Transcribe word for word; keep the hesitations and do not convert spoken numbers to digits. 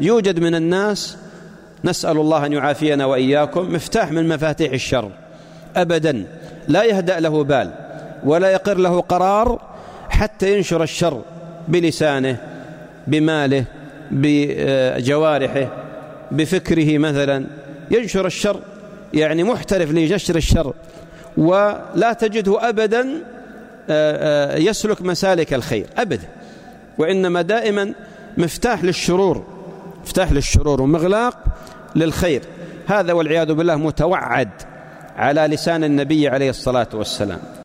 يوجد من الناس، نسأل الله أن يعافينا وإياكم، مفتاح من مفاتيح الشر أبدا لا يهدأ له بال ولا يقر له قرار حتى ينشر الشر بلسانه، بماله، بجوارحه، بفكره مثلا، ينشر الشر، يعني محترف لنشر الشر، ولا تجده أبدا يسلك مسالك الخير أبدا، وإنما دائما مفتاح للشرور، مفتاح للشرور ومغلاق للخير. هذا والعياذ بالله متوعد على لسان النبي عليه الصلاة والسلام.